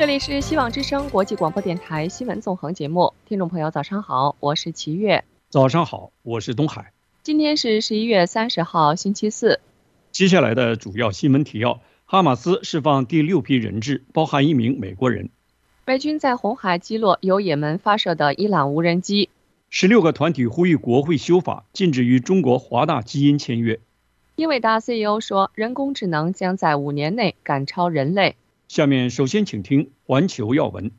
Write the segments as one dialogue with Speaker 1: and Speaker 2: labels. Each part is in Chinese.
Speaker 1: 这里是希望之声国际广播电台新闻纵横节目，听众朋友早上好，我是齐月。
Speaker 2: 早上好，我是东海。
Speaker 1: 今天是11月30号，星期四。
Speaker 2: 接下来的主要新闻提要：哈马斯释放第6批人质，包含1名美国人。
Speaker 1: 美军在红海击落由也门发射的伊朗无人机。
Speaker 2: 16个团体呼吁国会修法，禁止与中国华大基因签约。
Speaker 1: 英伟达 CEO 说，人工智能将在5年内赶超人类。
Speaker 2: 下面首先请听环球要闻。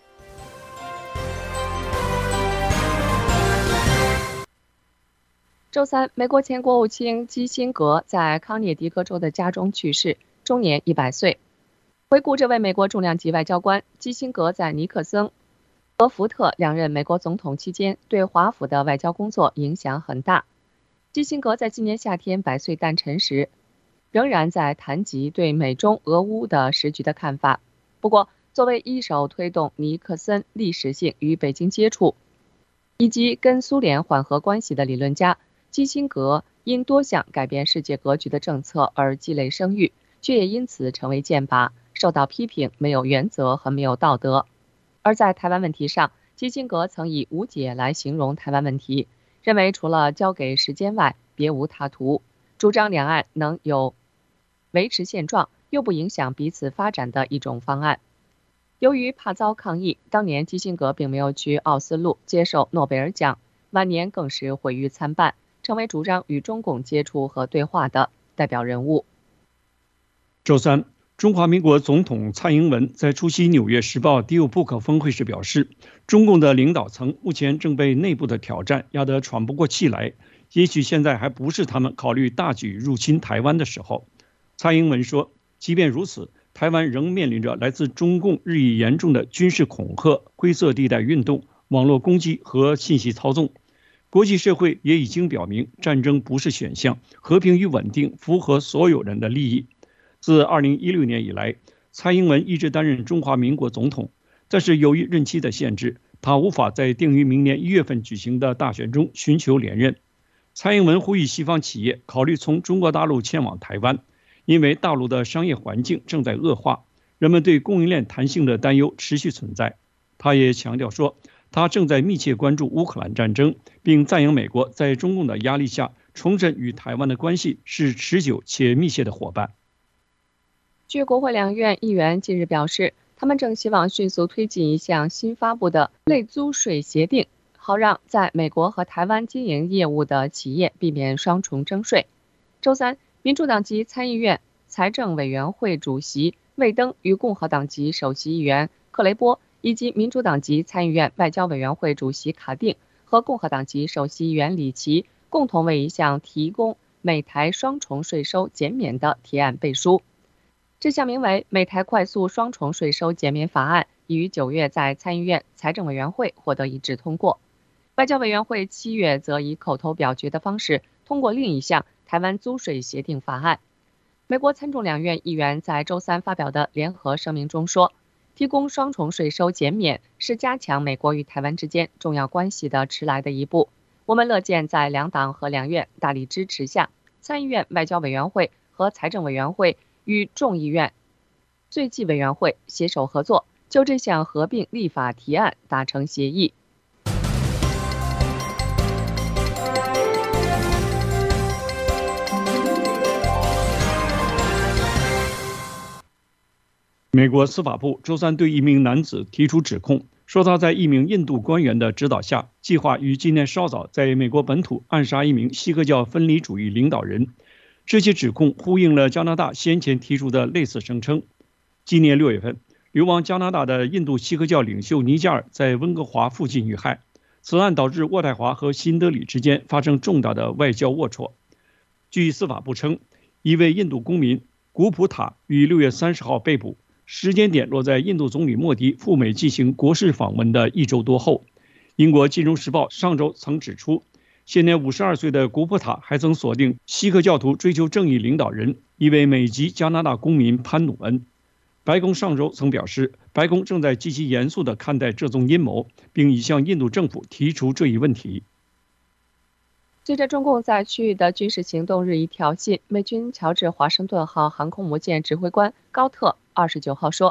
Speaker 1: 周三，美国前国务卿基辛格在康涅狄格州的家中去世，终年100岁。回顾这位美国重量级外交官，基辛格在尼克森和福特2任美国总统期间，对华府的外交工作影响很大。基辛格在今年夏天100岁诞辰时，仍然在谈及对美中俄乌的时局的看法。不过，作为一手推动尼克森历史性与北京接触，以及跟苏联缓和关系的理论家，基辛格因多项改变世界格局的政策而积累声誉，却也因此成为箭靶，受到批评没有原则和没有道德。而在台湾问题上，基辛格曾以无解来形容台湾问题，认为除了交给时间外别无他途，主张两岸能有维持现状又不影响彼此发展的一种方案。由于怕遭抗议，当年基辛格并没有去奥斯陆接受诺贝尔奖，晚年更是毁誉参半，成为主张与中共接触和对话的代表人物。
Speaker 2: 周三，中华民国总统蔡英文在出席《纽约时报》迪欧布克峰会时表示，中共的领导层目前正被内部的挑战压得喘不过气来，也许现在还不是他们考虑大举入侵台湾的时候。蔡英文说，即便如此，台湾仍面临着来自中共日益严重的军事恐吓、灰色地带运动、网络攻击和信息操纵。国际社会也已经表明，战争不是选项，和平与稳定符合所有人的利益。自2016年以来，蔡英文一直担任中华民国总统，但是由于任期的限制，他无法在定于明年1月份举行的大选中寻求连任。蔡英文呼吁西方企业考虑从中国大陆迁往台湾，因为大陆的商业环境正在恶化，人们对供应链弹性的担忧持续存在。他也强调说，他正在密切关注乌克兰战争，并赞扬美国在中共的压力下重申与台湾的关系是持久且密切的伙伴。
Speaker 1: 据国会两院议员近日表示，他们正希望迅速推进一项新发布的类租税协定，好让在美国和台湾经营业务的企业避免双重征税。周三，民主党籍参议院财政委员会主席魏登与共和党籍首席议员克雷波，以及民主党籍参议院外交委员会主席卡定和共和党籍首席议员里奇共同为一项提供美台双重税收减免的提案背书。这项名为美台快速双重税收减免法案已于9月在参议院财政委员会获得一致通过。外交委员会7月则以口头表决的方式通过另一项台湾租税协定法案。美国参众两院议员在周三发表的联合声明中说，提供双重税收减免是加强美国与台湾之间重要关系的迟来的一步。我们乐见在两党和两院大力支持下，参议院外交委员会和财政委员会与众议院税计委员会携手合作，就这项合并立法提案达成协议。
Speaker 2: 美国司法部周三对一名男子提出指控，说他在一名印度官员的指导下，计划于今年稍早在美国本土暗杀一名锡克教分离主义领导人。这些指控呼应了加拿大先前提出的类似声称。今年6月份，流亡加拿大的印度锡克教领袖尼加尔在温哥华附近遇害，此案导致渥太华和新德里之间发生重大的外交龌龊。据司法部称，一位印度公民古普塔于6月30号被捕，时间点落在印度总理莫迪赴美进行国事访问的1周多后。英国金融时报上周曾指出，现年52岁的古普塔还曾锁定锡克教徒追求正义领导人，一位美籍加拿大公民潘努恩。白宫上周曾表示，白宫正在极其严肃地看待这宗阴谋，并已向印度政府提出这一问题。
Speaker 1: 随着中共在区域的军事行动日益挑衅，美军乔治华盛顿号航空母舰指挥官高特29号说，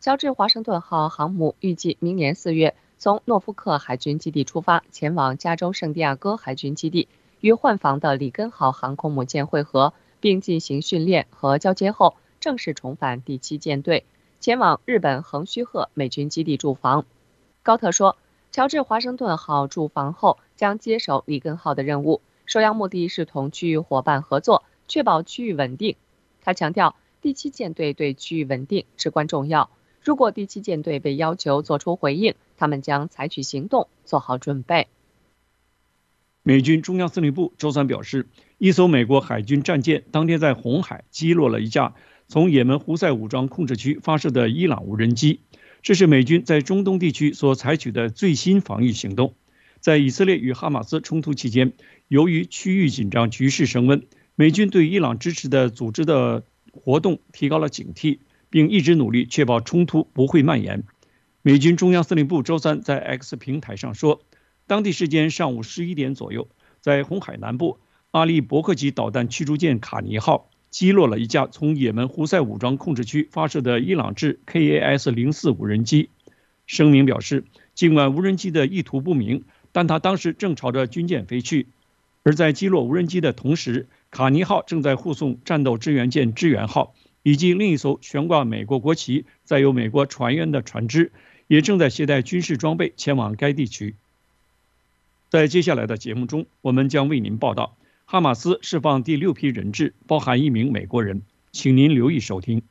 Speaker 1: 乔治华盛顿号航母预计明年4月从诺福克海军基地出发，前往加州圣地亚哥海军基地，与换防的里根号航空母舰会合，并进行训练和交接后，正式重返第7舰队，前往日本横须贺美军基地驻防。高特说，乔治华盛顿号驻防后将接手里根号的任务，首要目的是同区域伙伴合作，确保区域稳定。他强调，第7舰队对区域稳定至关重要。如果第7舰队被要求做出回应，他们将采取行动，做好准备。
Speaker 2: 美军中央司令部周三表示，一艘美国海军战舰当天在红海击落了一架从也门胡塞武装控制区发射的伊朗无人机。这是美军在中东地区所采取的最新防御行动。在以色列与哈马斯冲突期间，由于区域紧张局势升温，美军对伊朗支持的组织的活动提高了警惕，并一直努力确保冲突不会蔓延。美军中央司令部周三在 X 平台上说，当地时间上午11点左右，在红海南部，阿利伯克级导弹驱逐舰卡尼号击落了一架从也门胡塞武装控制区发射的伊朗制 KAS-04 无人机。声明表示，尽管无人机的意图不明，但它当时正朝着军舰飞去。而在击落无人机的同时，卡尼号正在护送战斗支援舰支援号以及另一艘悬挂美国国旗、载有美国船员的船只，也正在携带军事装备前往该地区。在接下来的节目中，我们将为您报道哈马斯释放第6批人质，包含1名美国人，请您留意收听。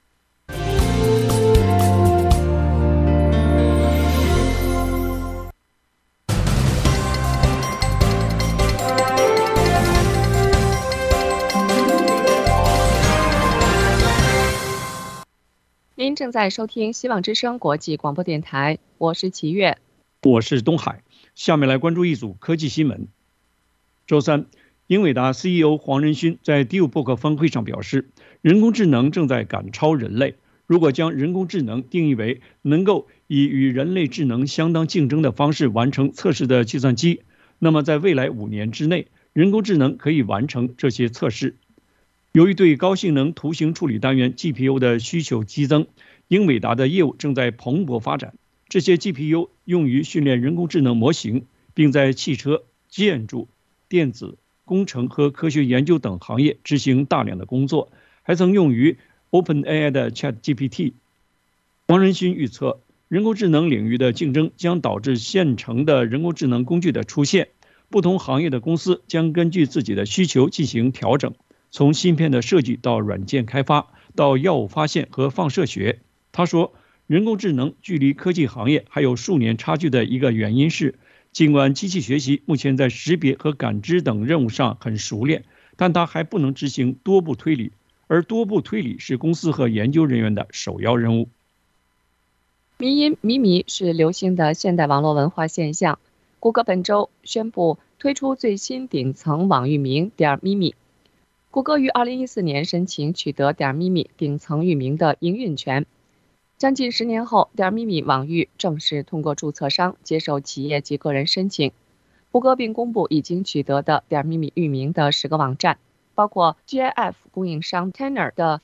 Speaker 1: 您正在收听希望之声国际广播电台，我是齐月，
Speaker 2: 我是东海。下面来关注一组科技新闻。周三，英伟达 CEO 黄仁勋在 DealBook 峰会上表示，人工智能正在赶超人类。如果将人工智能定义为能够以与人类智能相当竞争的方式完成测试的计算机，那么在未来5年之内，人工智能可以完成这些测试。由于对高性能图形处理单元 GPU 的需求激增，英伟达的业务正在蓬勃发展。这些 GPU 用于训练人工智能模型，并在汽车、建筑、电子、工程和科学研究等行业执行大量的工作，还曾用于 OpenAI 的 ChatGPT。黄仁勋预测，人工智能领域的竞争将导致现成的人工智能工具的出现，不同行业的公司将根据自己的需求进行调整，从芯片的设计到软件开发，到药物发现和放射学。他说，人工智能距离科技行业还有数年差距的一个原因是，尽管机器学习目前在识别和感知等任务上很熟练，但它还不能执行多步推理，而多步推理是公司和研究人员的首要任务。
Speaker 1: 迷因迷迷是流行的现代网络文化现象。谷歌本周宣布推出最新顶层网域名咪咪。谷歌于2014年申请取得咪咪顶层域名的营运权。将近10年后，咪咪网域正式通过注册商接受企业及个人申请。谷歌并公布已经取得的咪咪域名的10个网站，包括 GIF 供应商 Tanner 的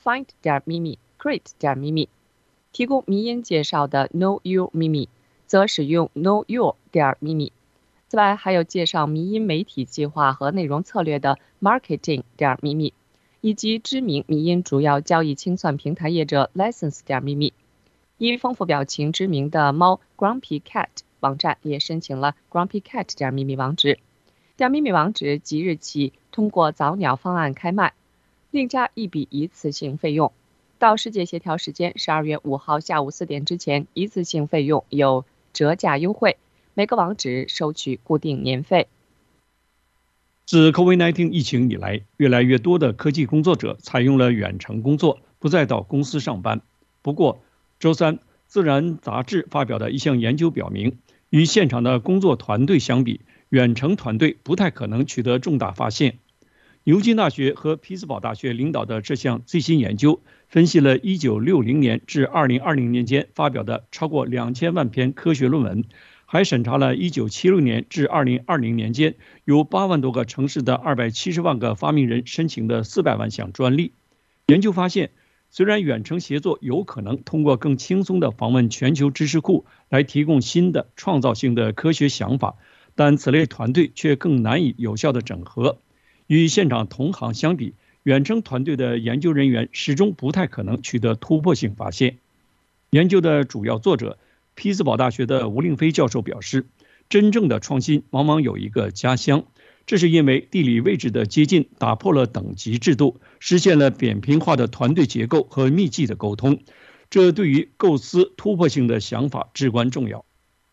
Speaker 1: Find.Mimi、Create.Mimi。提供迷因介绍的 Know You Mimi 则使用 Know Your.Mimi。此外，还有介绍迷因媒体计划和内容策略的 Marketing.Mimi， 以及知名迷因主要交易清算平台业者 License.Mimi。以丰富表情知名的猫 Grumpy Cat 网站也申请了 Grumpy Cat.Mimi 网址。.Mimi 网址即日起通过早鸟方案开卖，另加一笔一次性费用。到世界协调时间12月5号下午4点之前，一次性费用有折价优惠，每个网址收取固定年费。
Speaker 2: 自 COVID-19 疫情以来，越来越多的科技工作者采用了远程工作，不再到公司上班。不过，周三，《自然》杂志发表的一项研究表明，与现场的工作团队相比，远程团队不太可能取得重大发现。牛津大学和匹兹堡大学领导的这项最新研究，分析了1960年至2020年间发表的超过2000万篇科学论文，还审查了1976年至2020年间由8万多个城市的270万个发明人申请的400万项专利。研究发现， 虽然远程协作有可能通过更轻松地访问全球知识库来提供新的创造性的科学想法，但此类团队却更难以有效地整合。与现场同行相比，远程团队的研究人员始终不太可能取得突破性发现。研究的主要作者匹兹堡大学的吴令飞教授表示，真正的创新往往有一个家乡，这是因为地理位置的接近打破了等级制度，实现了扁平化的团队结构和密集的沟通，这对于构思突破性的想法至关重要。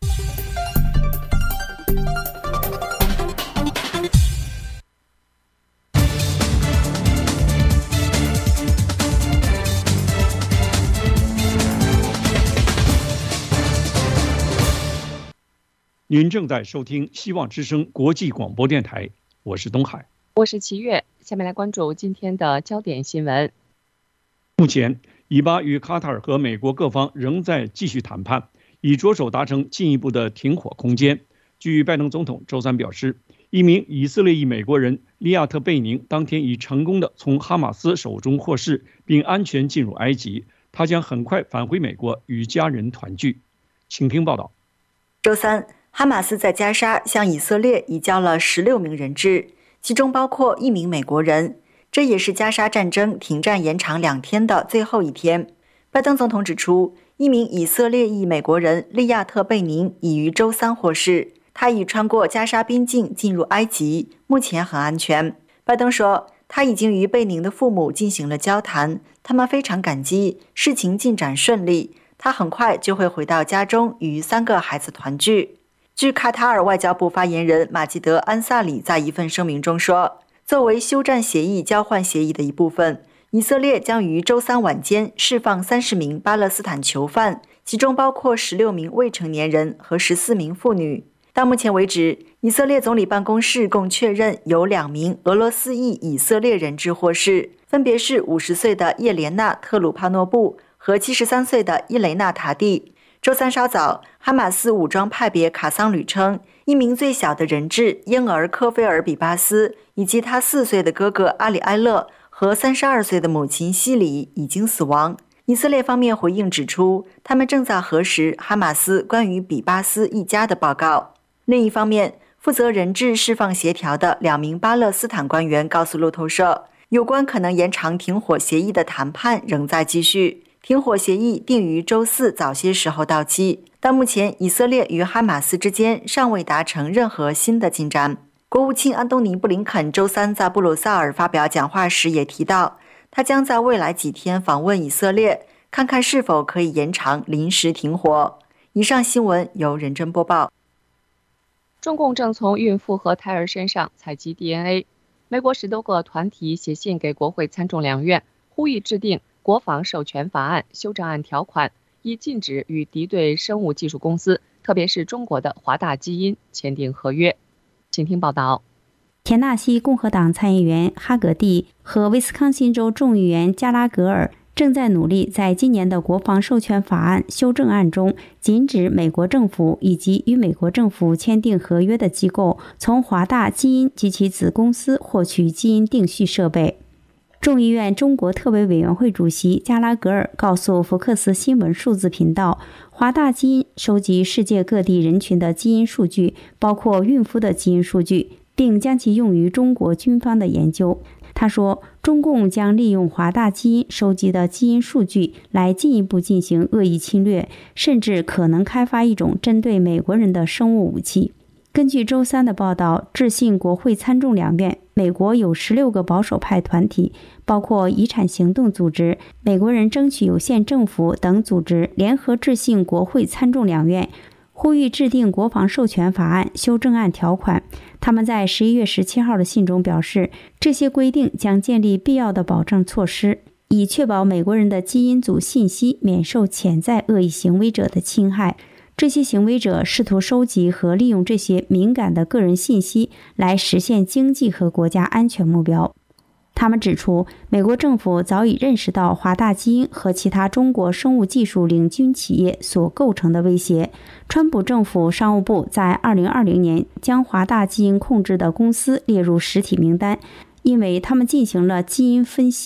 Speaker 2: 您正在收听希望之声国际广播电台，我是东海，
Speaker 1: 我是齐月。下面来关注今天的焦点新闻。
Speaker 2: 目前，以巴与卡塔尔和美国各方仍在继续谈判，以着手达成进一步的停火空间。据拜登总统周三表示，一名以色列裔美国人利亚特·贝宁当天已成功地从哈马斯手中获释，并安全进入埃及，他将很快返回美国与家人团聚。请听报道。
Speaker 3: 周三，哈马斯在加沙向以色列移交了16名人质，其中包括1名美国人。这也是加沙战争停战延长2天的最后一天。拜登总统指出，一名以色列裔美国人利亚特·贝宁已于周三获释，他已穿过加沙边境进入埃及，目前很安全。拜登说，他已经与贝宁的父母进行了交谈，他们非常感激，事情进展顺利，他很快就会回到家中与3个孩子团聚。据卡塔尔外交部发言人马吉德·安萨里在一份声明中说，作为休战协议交换协议的一部分，以色列将于周三晚间释放30名巴勒斯坦囚犯，其中包括16名未成年人和14名妇女。到目前为止，以色列总理办公室共确认有2名俄罗斯裔以色列人质获释，分别是50岁的叶莲娜·特鲁帕诺布和73岁的伊雷娜·塔蒂。周三稍早，哈马斯武装派别卡桑旅称，一名最小的人质婴儿科菲尔比巴斯以及他4岁的哥哥阿里埃勒和32岁的母亲西里已经死亡。以色列方面回应指出，他们正在核实哈马斯关于比巴斯一家的报告。另一方面，负责人质释放协调的2名巴勒斯坦官员告诉路透社，有关可能延长停火协议的谈判仍在继续。停火协议定于周四早些时候到期，到目前以色列与哈马斯之间尚未达成任何新的进展。国务卿安东尼·布林肯周三在布鲁塞尔发表讲话时也提到，他将在未来几天访问以色列，看看是否可以延长临时停火。以上新闻由任真播报。
Speaker 1: 中共正从孕妇和胎儿身上采集 DNA。美国10多个团体写信给国会参众两院，呼吁制定国防授权法案修正案条款，以禁止与敌对生物技术公司，特别是中国的华大基因签订合约。请听报道。
Speaker 4: 田纳西共和党参议员哈格蒂和威斯康辛州众议员加拉格尔正在努力在今年的国防授权法案修正案中，禁止美国政府以及与美国政府签订合约的机构从华大基因及其子公司获取基因定序设备。众议院中国特委委员会主席加拉格尔告诉福克斯新闻数字频道，华大基因收集世界各地人群的基因数据，包括孕妇的基因数据，并将其用于中国军方的研究。他说，中共将利用华大基因收集的基因数据来进一步进行恶意侵略，甚至可能开发一种针对美国人的生物武器。根据周三的报道，致信国会参众两院，美国有16个保守派团体，包括遗产行动组织、美国人争取有限政府等组织，联合致信国会参众两院，呼吁制定国防授权法案修正案条款。他们在11月17号的信中表示，这些规定将建立必要的保障措施，以确保美国人的基因组信息免受潜在恶意行为者的侵害。这些行为者试图收集和利用这些敏感的个人信息来实现经济和国家安全目标。他们指出，美国政府早已认识到华大基因和其他中国生物技术领军企业所构成的威胁。川普政府商务部在2020年将华大基因控制的公司列入实体名单，因为他们进行了基因分析，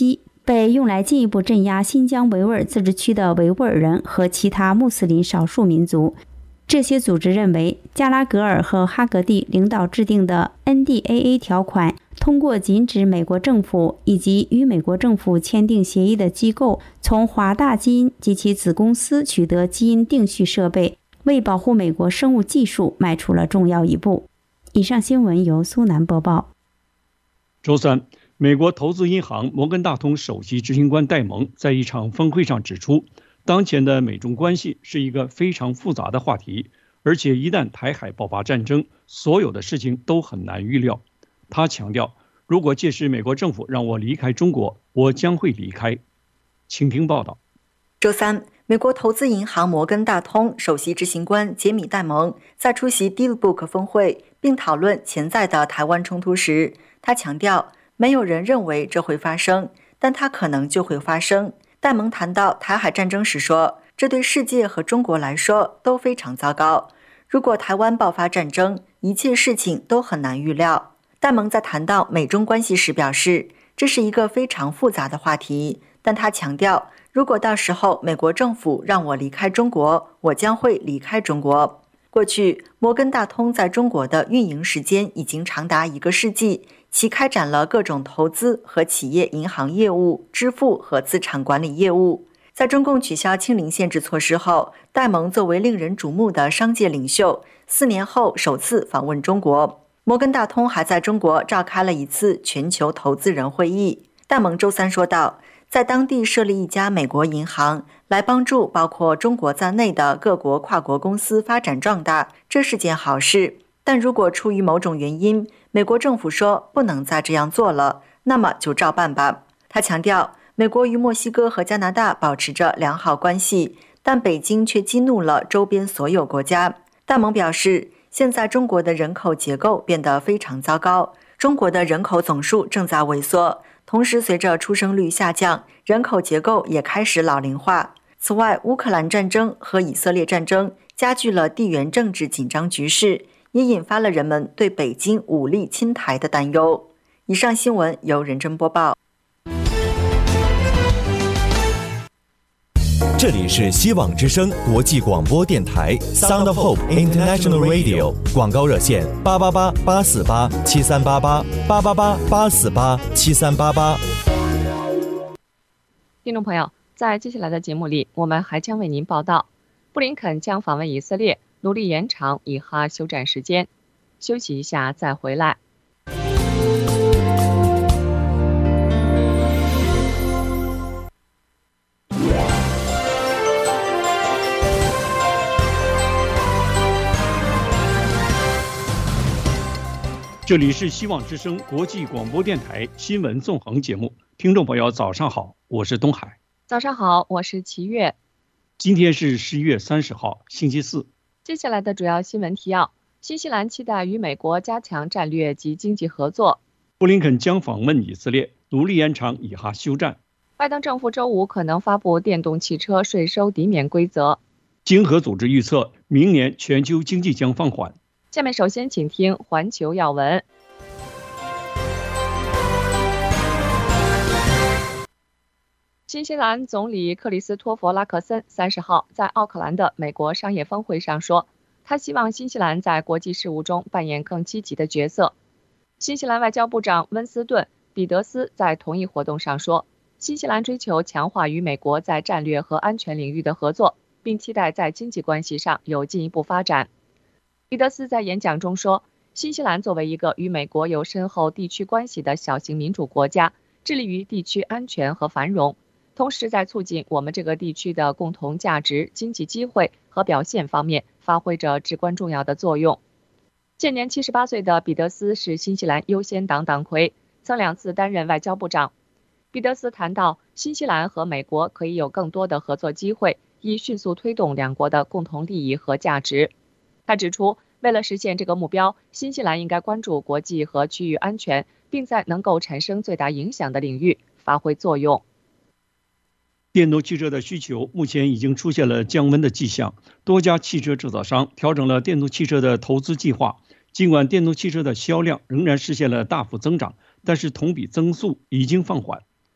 Speaker 4: 被用来进一步镇压新疆维吾尔自治区的维吾尔人和其他穆斯林少数民族。这些组织认为，加拉格尔和哈格蒂领导制定的 NDAA 条款，通过禁止美国政府以及与美国政府签订协议的机构从华大基因及其子公司取得基因定序设备，为保护美国生物技术迈出了重要一步。以上新闻由苏南播报。
Speaker 2: 周三，美国投资银行摩根大通首席执行官戴蒙在一场峰会上指出，当前的美中关系是一个非常复杂的话题，而且一旦台海爆发战争，所有的事情都很难预料。他强调，如果届时美国政府让我离开中国，我将会离开。请听报道。
Speaker 3: 周三，美国投资银行摩根大通首席执行官杰米·戴蒙在出席 DealBook 峰会并讨论潜在的台湾冲突时，他强调，没有人认为这会发生，但它可能就会发生。戴蒙谈到台海战争时说，这对世界和中国来说都非常糟糕。如果台湾爆发战争，一切事情都很难预料。戴蒙在谈到美中关系时表示，这是一个非常复杂的话题，但他强调，如果到时候美国政府让我离开中国，我将会离开中国。过去，摩根大通在中国的运营时间已经长达1个世纪，其开展了各种投资和企业银行业务、支付和资产管理业务。在中共取消清零限制措施后，戴蒙作为令人瞩目的商界领袖，4年后首次访问中国。摩根大通还在中国召开了一次全球投资人会议。戴蒙周三说道，在当地设立一家美国银行，来帮助包括中国在内的各国跨国公司发展壮大，这是件好事。但如果出于某种原因，美国政府说不能再这样做了，那么就照办吧。他强调，美国与墨西哥和加拿大保持着良好关系，但北京却激怒了周边所有国家。戴蒙表示，现在中国的人口结构变得非常糟糕，中国的人口总数正在萎缩，同时随着出生率下降，人口结构也开始老龄化。此外，乌克兰战争和以色列战争加剧了地缘政治紧张局势，也引发了人们对北京武力侵台的担忧。以上新闻由任真播报。
Speaker 5: 这里是希望之声国际广播电台 Sound of Hope International Radio， 广告热线888-848-7388，888-848-7388。
Speaker 1: 听众朋友，在接下来的节目里，我们还将为您报道，布林肯将访问以色列，努力延长以哈休战时间。休息一下再回来。
Speaker 2: 这里是希望之声国际广播电台新闻纵横节目，听众朋友早上好，我是东海。
Speaker 1: 早上好，我是齐月。
Speaker 2: 今天是11月30号，星期四。
Speaker 1: 接下来的主要新闻提要：新西兰期待与美国加强战略及经济合作。
Speaker 2: 布林肯将访问以色列，努力延长以哈休战。
Speaker 1: 拜登政府周五可能发布电动汽车税收抵免规则。
Speaker 2: 经合组织预测，明年全球经济将放缓。
Speaker 1: 下面首先请听环球要闻。新西兰总理克里斯托弗·拉克森30号在奥克兰的美国商业峰会上说，他希望新西兰在国际事务中扮演更积极的角色。新西兰外交部长温斯顿·彼得斯在同一活动上说，新西兰追求强化与美国在战略和安全领域的合作，并期待在经济关系上有进一步发展。彼得斯在演讲中说，新西兰作为一个与美国有深厚地区关系的小型民主国家，致力于地区安全和繁荣，同时在促进我们这个地区的共同价值、经济机会和表现方面发挥着至关重要的作用。现年78岁的彼得斯是新西兰优先党党魁，曾2次担任外交部长。彼得斯谈到，新西兰和美国可以有更多的合作机会，以迅速推动两国的共同利益和价值。他指出，为了实现这个目标，新西兰应该关注国际和区域安全，并在能够产生最大影响的领域发挥作用。
Speaker 2: 电动汽车的需求目前已经出现了降温的迹象，多家汽车制造商调整了电动汽车的投资计划。尽管电动汽车的销量仍然实现了大幅增长，但是同比增速已经放缓。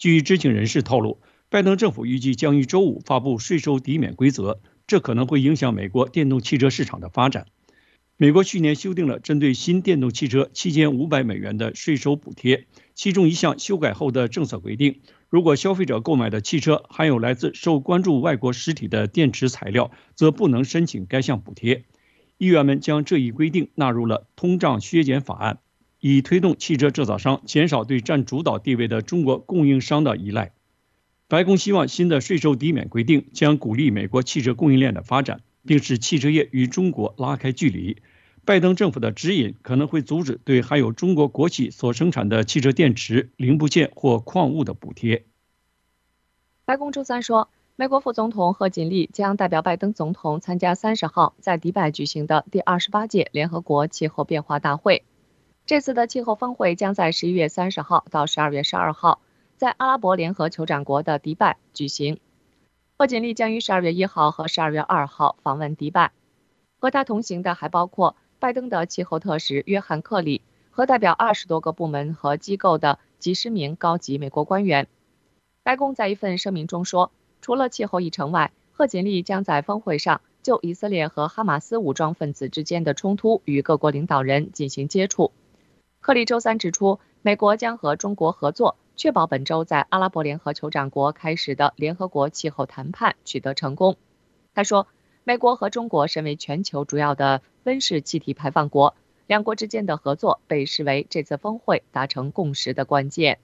Speaker 2: 据知情人士透露，拜登政府预计将于周五发布税收抵免规则，这可能会影响美国电动汽车市场的发展。美国去年修订了针对新电动汽车$7500的税收补贴，其中一项修改后的政策规定，如果消费者购买的汽车含有来自受关注外国实体的电池材料，则不能申请该项补贴。议员们将这一规定纳入了通胀削减法案，以推动汽车制造商减少对占主导地位的中国供应商的依赖。白宫希望新的税收抵免规定将鼓励美国汽车供应链的发展，并使汽车业与中国拉开距离。拜登政府的指引可能会阻止对含有中国国企所生产的汽车电池、零部件或矿物的补贴。
Speaker 1: 白宫周三说，美国副总统贺锦丽将代表拜登总统参加30号在迪拜举行的第28届联合国气候变化大会。这次的气候峰会将在11月30号到12月12号在阿拉伯联合酋长国的迪拜举行。贺锦丽将于12月1号和12月2号访问迪拜，和他同行的还包括拜登的气候特使约翰·克里和代表20多个部门和机构的几十名高级美国官员。白宫在一份声明中说，除了气候议程外，贺锦丽将在峰会上就以色列和哈马斯武装分子之间的冲突与各国领导人进行接触。克里周三指出，美国将和中国合作，确保本周在阿拉伯联合酋长国开始的联合国气候谈判取得成功。他说，美国和中国身为全球主要的温室气体排放国，两国之间的合作被视为这次峰会达成共识的关键。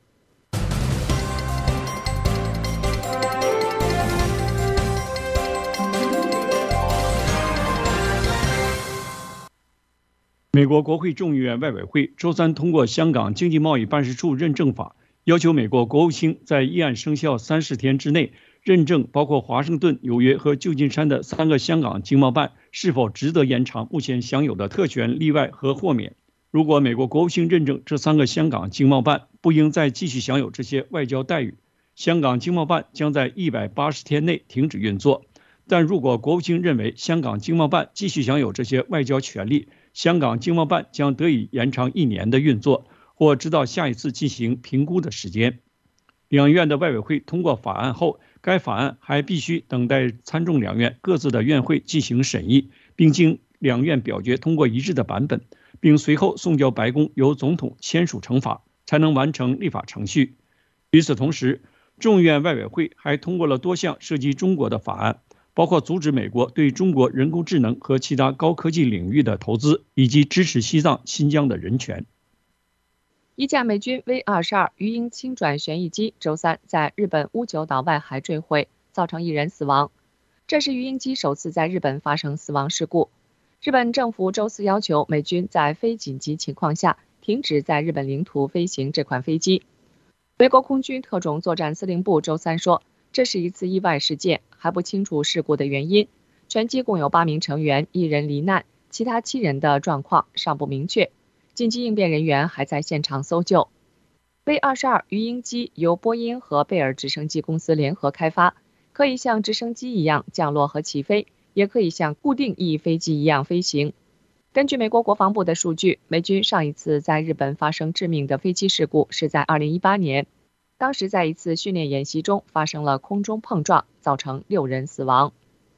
Speaker 2: 美国国会众议院外委会周三通过香港经济贸易办事处认证法，要求美国国务卿在议案生效30天之内认证包括华盛顿、纽约和旧金山的3个香港经贸办是否值得延长目前享有的特权、例外和豁免。如果美国国务卿认证这3个香港经贸办不应再继续享有这些外交待遇，香港经贸办将在180天内停止运作。但如果国务卿认为香港经贸办继续享有这些外交权利，香港经贸办将得以延长1年的运作，或直到下一次进行评估的时间。两院的外委会通过法案后，该法案还必须等待参众两院各自的院会进行审议，并经两院表决通过一致的版本，并随后送交白宫由总统签署成法，才能完成立法程序。与此同时，众议院外委会还通过了多项涉及中国的法案，包括阻止美国对中国人工智能和其他高科技领域的投资，以及支持西藏、新疆的人权。
Speaker 1: 一架美军 V-22鱼鹰轻转旋翼机周三在日本屋久岛外海坠毁，造成1人死亡。这是鱼鹰机首次在日本发生死亡事故。日本政府周四要求美军在非紧急情况下停止在日本领土飞行这款飞机。美国空军特种作战司令部周三说，这是一次意外事件，还不清楚事故的原因。全机共有8名成员，1人罹难，其他7人的状况尚不明确。紧急应变人员还在现场搜救。V-22鱼鹰机由波音和贝尔直升机公司联合开发，可以像直升机一样降落和起飞，也可以像固定翼飞机一样飞行。根据美国国防部的数据，美军上一次在日本发生致命的飞机事故是在2018年，当时在一次训练演习中发生了空中碰撞，造成6人死亡。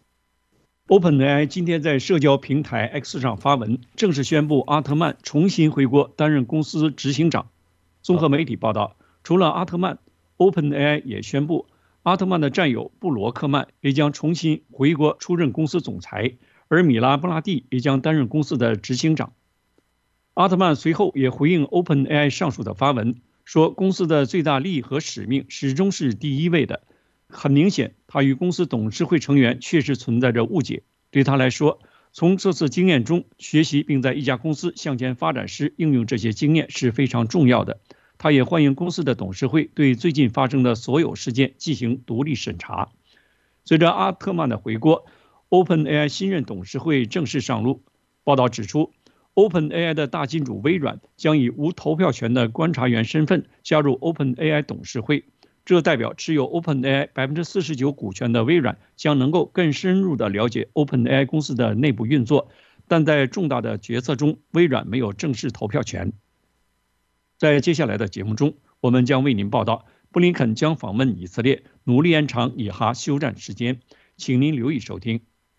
Speaker 2: OpenAI 今天在社交平台 X 上发文，正式宣布阿特曼重新回国担任公司执行长。综合媒体报道，除了阿特曼， OpenAI 也宣布阿特曼的战友布罗克曼也将重新回国出任公司总裁，而米拉布拉蒂也将担任公司的执行长。阿特曼随后也回应 OpenAI 上述的发文，说公司的最大利益和使命始终是第一位的。很明显，他与公司董事会成员确实存在着误解。对他来说，从这次经验中学习，并在一家公司向前发展时应用这些经验是非常重要的。他也欢迎公司的董事会对最近发生的所有事件进行独立审查。随着阿特曼的回国， OpenAI 新任董事会正式上路。报道指出， OpenAI 的大金主微软将以无投票权的观察员身份加入 OpenAI 董事会，这代表持有 OpenAI 49%股权的微软将能够更深入地了解 OpenAI 公司的内部运作，但在重大的决策中，微软没有正式投票权。在接下来的节目中，我们将为您报道布林肯将访问以色列，努力延长以哈休战时间。请您留意收听。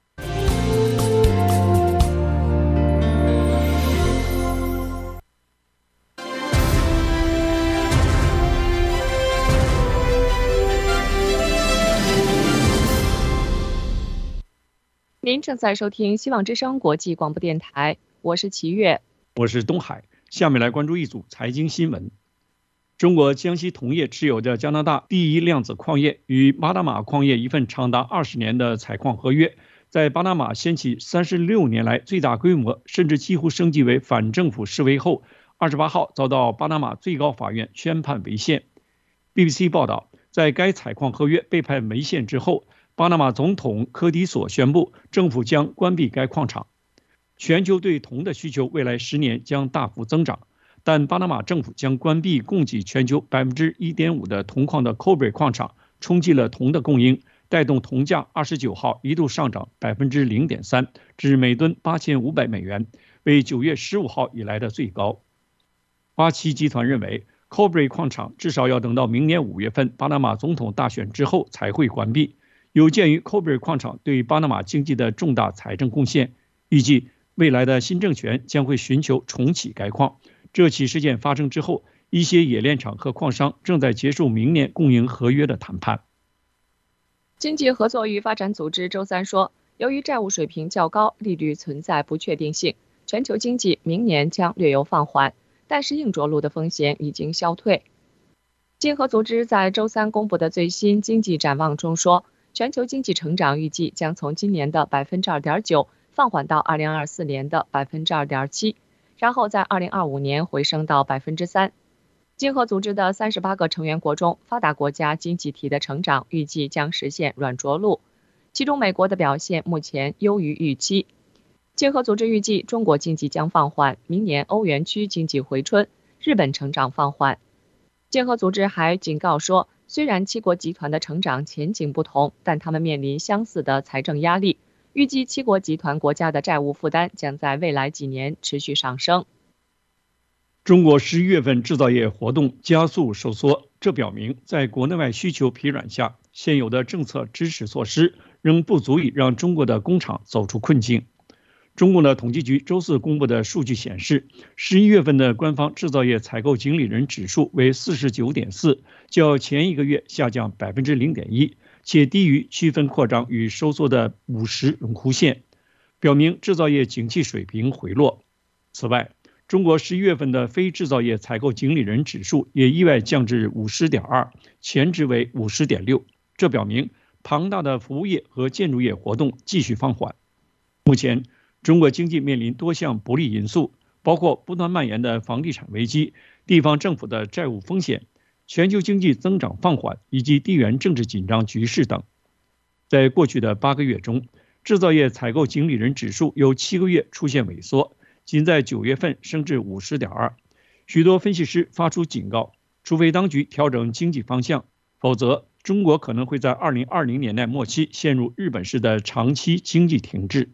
Speaker 1: 您正在收听希望之声国际广播电台，我是齐越，
Speaker 2: 我是东海。下面来关注一组财经新闻。中国江西铜业持有的加拿大第一量子矿业与巴拿马矿业一份长达20年的采矿合约，在巴拿马掀起36年来最大规模甚至几乎升级为反政府示威后，28号遭到巴拿马最高法院宣判违宪。 BBC 报道，在该采矿合约被判违宪之后，巴拿马总统科迪索宣布政府将关闭该矿场。全球对铜的需求未来10年将大幅增长，但巴拿马政府将关闭供给全球 1.5% 的铜矿的 Cobre 矿场，冲击了铜的供应，带动铜价29号一度上涨 0.3%， 至每吨8500美元，为9月15号以来的最高。花旗集团认为 Cobre 矿场至少要等到明年5月份巴拿马总统大选之后才会关闭。有鉴于 Cobre 矿场对巴拿马经济的重大财政贡献，预计未来的新政权将会寻求重启该矿。这起事件发生之后，一些冶炼厂和矿商正在结束明年供应合约的谈判。
Speaker 1: 经济合作与发展组织周三说，由于债务水平较高，利率存在不确定性，全球经济明年将略有放缓，但是硬着陆的风险已经消退。经合组织在周三公布的最新经济展望中说，全球经济成长预计将从今年的 2.9% 放缓到2024年的 2.7%， 然后在2025年回升到 3%。 经合组织的38个成员国中，发达国家经济体的成长预计将实现软着陆，其中美国的表现目前优于预期。经合组织预计中国经济将放缓，明年欧元区经济回春，日本成长放缓。经合组织还警告说，虽然七国集团的成长前景不同，但他们面临相似的财政压力，预计七国集团国家的债务负担将在未来几年持续上升。
Speaker 2: 中国11月份制造业活动加速收缩，这表明在国内外需求疲软下，现有的政策支持措施仍不足以让中国的工厂走出困境。中共的统计局周四公布的数据显示，11月份的官方制造业采购经理人指数为 49.4， 较前一个月下降 0.1%， 且低于区分扩张与收缩的50荣枯线，表明制造业景气水平回落。此外，中国11月份的非制造业采购经理人指数也意外降至 50.2， 前值为 50.6， 这表明庞大的服务业和建筑业活动继续放缓。目前中国经济面临多项不利因素，包括不断蔓延的房地产危机、地方政府的债务风险、全球经济增长放缓以及地缘政治紧张局势等。在过去的8个月中，制造业采购经理人指数有7个月出现萎缩，仅在9月份升至 50.2。 许多分析师发出警告，除非当局调整经济方向，否则中国可能会在2020年代末期陷入日本式的长期经济停滞。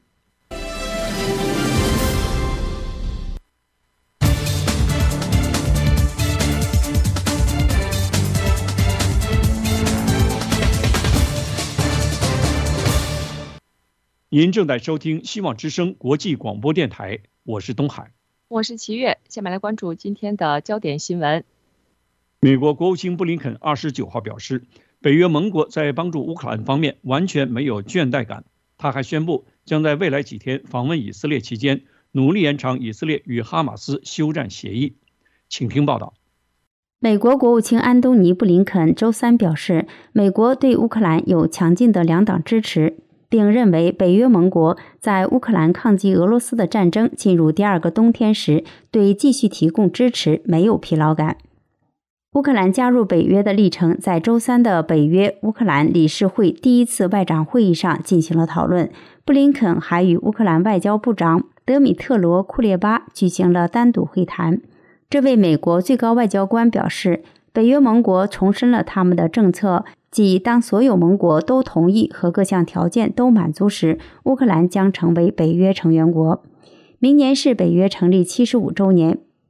Speaker 2: 您正在收听希望之声国际广播电台，我是东海，
Speaker 1: 我是齐越。下面来关注今天的焦点新闻。
Speaker 2: 美国国务卿布林肯29号表示，北约盟国在帮助乌克兰方面完全没有倦怠感。他还宣布将在未来几天访问以色列期间，努力延长以色列与哈马斯休战协议。请听报道。
Speaker 4: 美国国务卿安东尼·布林肯周三表示，美国对乌克兰有强劲的两党支持，并认为北约盟国在乌克兰抗击俄罗斯的战争进入第2个冬天时，对继续提供支持没有疲劳感。乌克兰加入北约的历程在周三的北约乌克兰理事会第1次外长会议上进行了讨论。布林肯还与乌克兰外交部长德米特罗·库列巴举行了单独会谈。这位美国最高外交官表示，北约盟国重申了他们的政策，即当所有盟国都同意和各项条件都满足时，乌克兰将成为北约成员国。明年是北约成立75周年。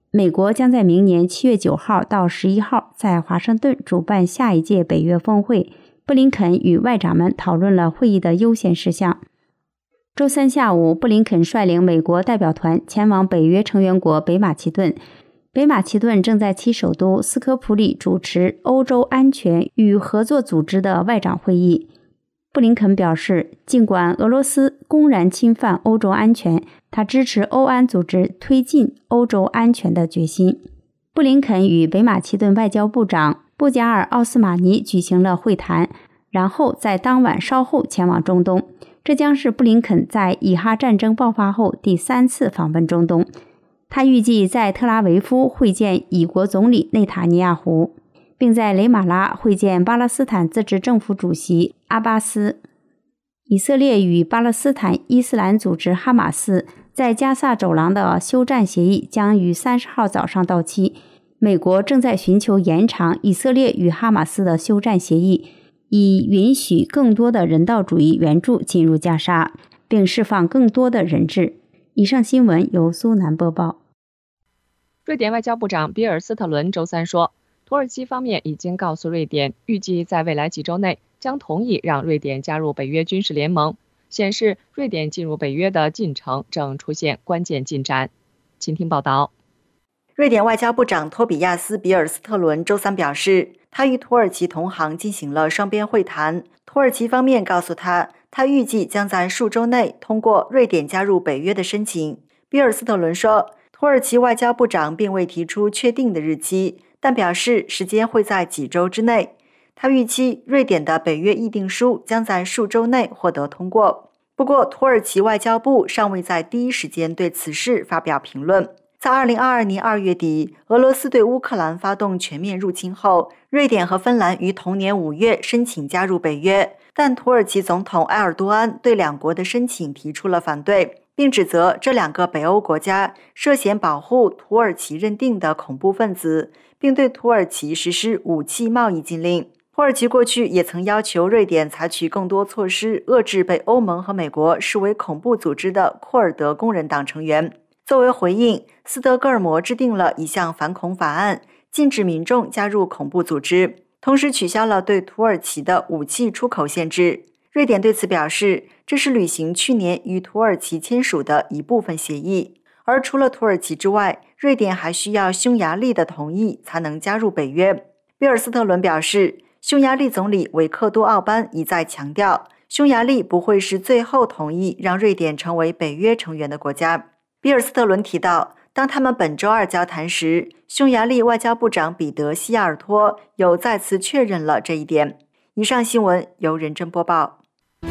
Speaker 4: 美国将在明年7月9号到11号在华盛顿主办下一届北约峰会，布林肯与外长们讨论了会议的优先事项。周三下午，布林肯率领美国代表团前往北约成员国北马其顿。北马其顿正在其首都斯科普里主持欧洲安全与合作组织的外长会议。布林肯表示，尽管俄罗斯公然侵犯欧洲安全，他支持欧安组织推进欧洲安全的决心。布林肯与北马其顿外交部长布加尔奥斯马尼举行了会谈，然后在当晚稍后前往中东。这将是布林肯在以哈战争爆发后第3次访问中东。他预计在特拉维夫会见以国总理内塔尼亚胡，并在雷马拉会见巴勒斯坦自治政府主席阿巴斯。以色列与巴勒斯坦伊斯兰组织哈马斯在加萨走廊的休战协议将于30号早上到期。美国正在寻求延长以色列与哈马斯的休战协议，以允许更多的人道主义援助进入加沙，并释放更多的人质。以上新闻由苏南播报。
Speaker 1: 瑞典外交部长比尔斯特伦周三说，土耳其方面已经告诉瑞典，预计在未来几周内将同意让瑞典加入北约军事联盟，显示瑞典进入北约的进程正出现关键进展。请听报道。
Speaker 3: 瑞典外交部长托比亚斯·比尔斯特伦周三表示，他与土耳其同行进行了双边会谈，土耳其方面告诉他，他预计将在数周内通过瑞典加入北约的申请。比尔斯特伦说，土耳其外交部长并未提出确定的日期，但表示时间会在几周之内。他预期瑞典的北约议定书将在数周内获得通过。不过，土耳其外交部尚未在第一时间对此事发表评论。在2022年2月底，俄罗斯对乌克兰发动全面入侵后，瑞典和芬兰于同年5月申请加入北约，但土耳其总统埃尔多安对两国的申请提出了反对，并指责这两个北欧国家涉嫌保护土耳其认定的恐怖分子，并对土耳其实施武器贸易禁令。土耳其过去也曾要求瑞典采取更多措施遏制被欧盟和美国视为恐怖组织的库尔德工人党成员。作为回应，斯德哥尔摩制定了一项反恐法案，禁止民众加入恐怖组织，同时取消了对土耳其的武器出口限制。瑞典对此表示，这是履行去年与土耳其签署的一部分协议。而除了土耳其之外，瑞典还需要匈牙利的同意才能加入北约。比尔斯特伦表示，匈牙利总理维克多·奥班一再强调，匈牙利不会是最后同意让瑞典成为北约成员的国家。比尔斯特伦提到，当他们本周二交谈时，匈牙利外交部长彼得·西亚尔托又再次确认了这一点。以上新闻由任真播报。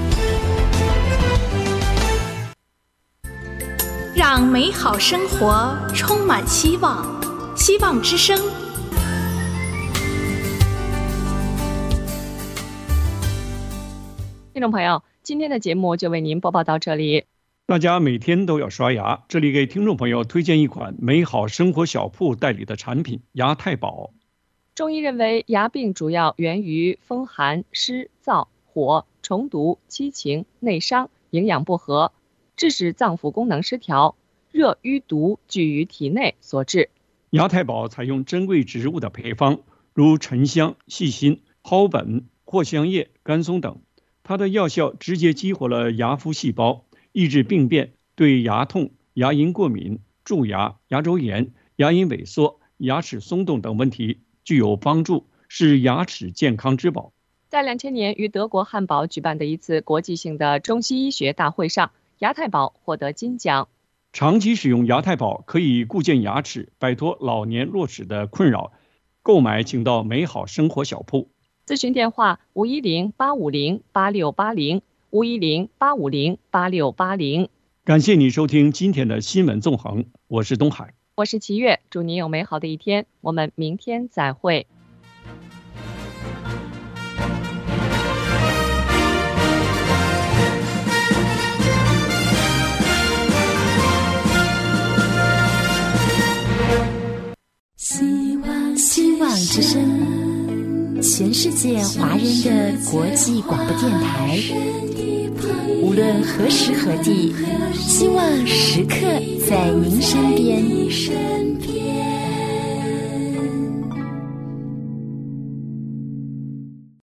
Speaker 6: 让美好生活充满希望，希望之声。
Speaker 1: 听众朋友，今天的节目就为您播报到这里。
Speaker 2: 大家每天都要刷牙，这里给听众朋友推荐一款美好生活小铺代理的产品牙太保。
Speaker 1: 中医认为，牙病主要源于风寒、湿、燥、火、虫毒、七情、内伤、营养不和，致使脏腑功能失调，热瘀毒聚于体内所致。
Speaker 2: 牙太保采用珍贵植物的配方，如沉香、细辛、蒿本、藿香叶、甘松等，它的药效直接激活了牙麸细胞，抑制病变，对牙痛、牙龈过敏、蛀牙、牙周炎、牙龈萎缩、牙齿松动等问题具有帮助，是牙齿健康之宝。
Speaker 1: 在2000年于德国汉堡举办的一次国际性的中西医学大会上，牙太保获得金奖。
Speaker 2: 长期使用牙太保可以固健牙齿，摆脱老年落齿的困扰。购买请到美好生活小铺。
Speaker 1: 咨询电话510-850-8680 510-850-8680。
Speaker 2: 感谢你收听今天的新闻纵横，我是东海，
Speaker 1: 我是齐月，祝您有美好的一天，我们明天再会。
Speaker 6: 希望之声，全世界华人的国际广播电台，无论何时何地，希望时刻在您身边。